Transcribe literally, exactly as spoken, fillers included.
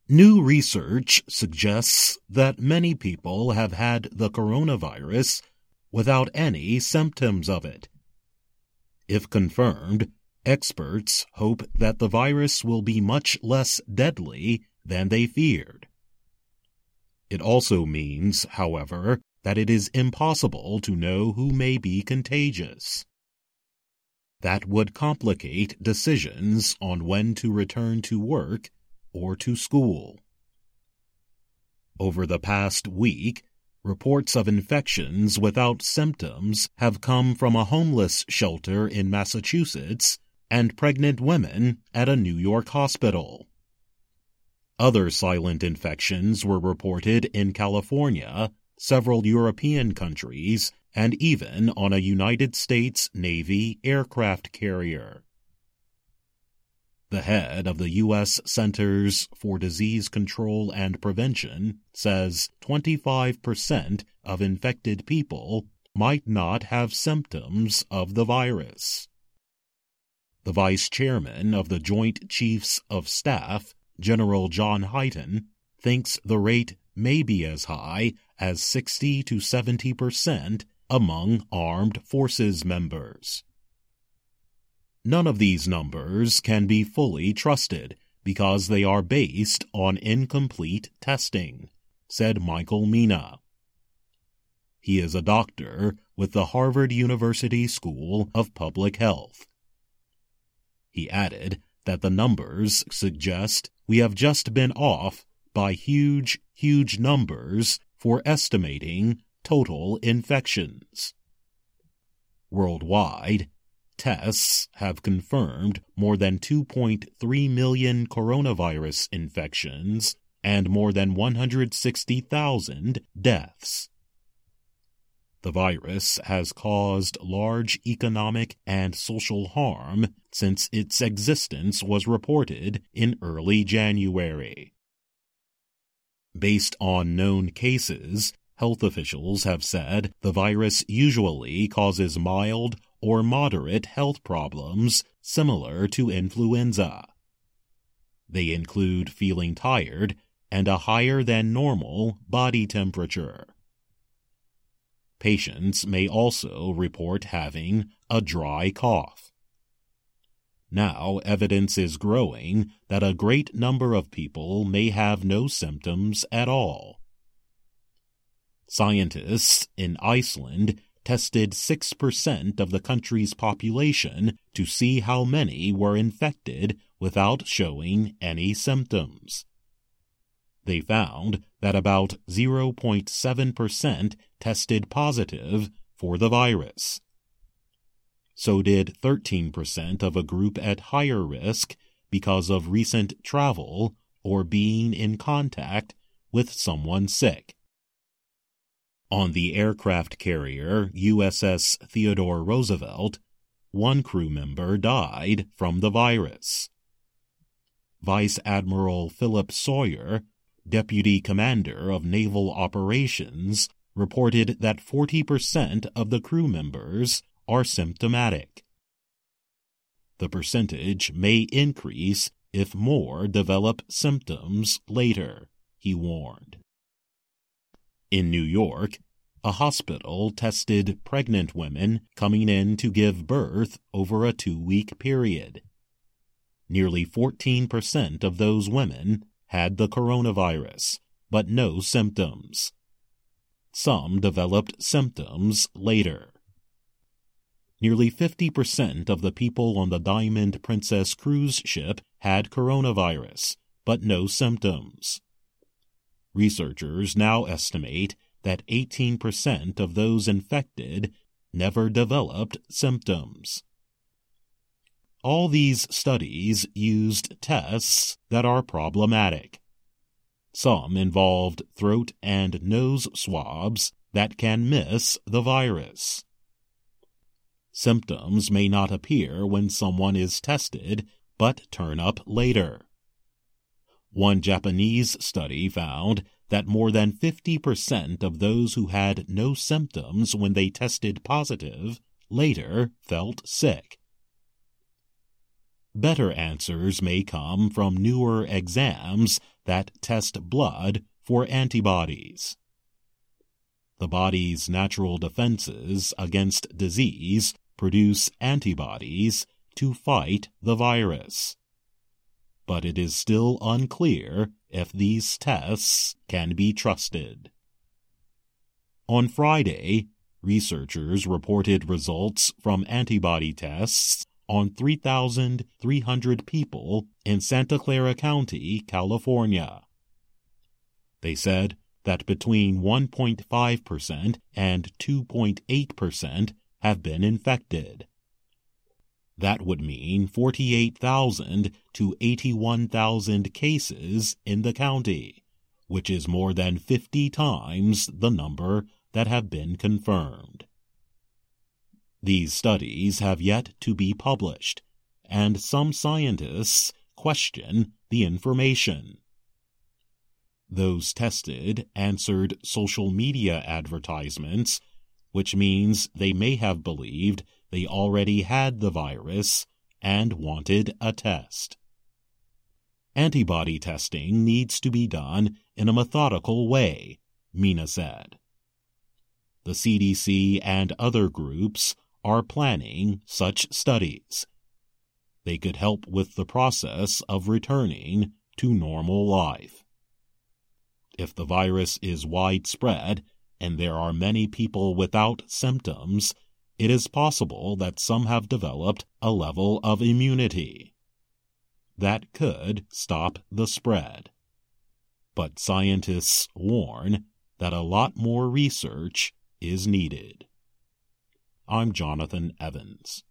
New research suggests that many people have had the coronavirus without any symptoms of it. If confirmed, experts hope that the virus will be much less deadly than they feared. It also means, however, that it is impossible to know who may be contagious. That would complicate decisions on when to return to work or to school. Over the past week, reports of infections without symptoms have come from a homeless shelter in Massachusetts and pregnant women at a New York hospital. Other silent infections were reported in California, several European countries, and even on a United States Navy aircraft carrier. The head of the U S Centers for Disease Control and Prevention says twenty-five percent of infected people might not have symptoms of the virus. The vice chairman of the Joint Chiefs of Staff, General John Hyten, thinks the rate may be as high as sixty to seventy percent among armed forces members. None of these numbers can be fully trusted because they are based on incomplete testing, said Michael Mina. He is a doctor with the Harvard University School of Public Health. He added that the numbers suggest we have just been off by huge, huge numbers for estimating total infections. Worldwide, tests have confirmed more than two point three million coronavirus infections and more than one hundred sixty thousand deaths. The virus has caused large economic and social harm since its existence was reported in early January. Based on known cases, health officials have said the virus usually causes mild or moderate health problems similar to influenza. They include feeling tired and a higher than normal body temperature. Patients may also report having a dry cough. Now, evidence is growing that a great number of people may have no symptoms at all. Scientists in Iceland tested six percent of the country's population to see how many were infected without showing any symptoms. They found that about zero point seven percent tested positive for the virus. So did thirteen percent of a group at higher risk because of recent travel or being in contact with someone sick. On the aircraft carrier U S S Theodore Roosevelt, one crew member died from the virus. Vice Admiral Philip Sawyer, Deputy Commander of Naval Operations, reported that forty percent of the crew members are symptomatic. The percentage may increase if more develop symptoms later, he warned. In New York, a hospital tested pregnant women coming in to give birth over a two-week period. Nearly fourteen percent of those women had the coronavirus, but no symptoms. Some developed symptoms later. Nearly fifty percent of the people on the Diamond Princess cruise ship had coronavirus, but no symptoms. Researchers now estimate that eighteen percent of those infected never developed symptoms. All these studies used tests that are problematic. Some involved throat and nose swabs that can miss the virus. Symptoms may not appear when someone is tested, but turn up later. One Japanese study found that more than fifty percent of those who had no symptoms when they tested positive later felt sick. Better answers may come from newer exams that test blood for antibodies. The body's natural defenses against disease produce antibodies to fight the virus. But it is still unclear if these tests can be trusted. On Friday, researchers reported results from antibody tests on three thousand three hundred people in Santa Clara County, California. They said that between one point five percent and two point eight percent have been infected. That would mean forty-eight thousand to eighty-one thousand cases in the county, which is more than fifty times the number that have been confirmed. These studies have yet to be published, and some scientists question the information. Those tested answered social media advertisements, which means they may have believed they already had the virus and wanted a test. Antibody testing needs to be done in a methodical way, Mina said. The C D C and other groups are planning such studies. They could help with the process of returning to normal life. If the virus is widespread and there are many people without symptoms, it is possible that some have developed a level of immunity. That could stop the spread. But scientists warn that a lot more research is needed. I'm Jonathan Evans.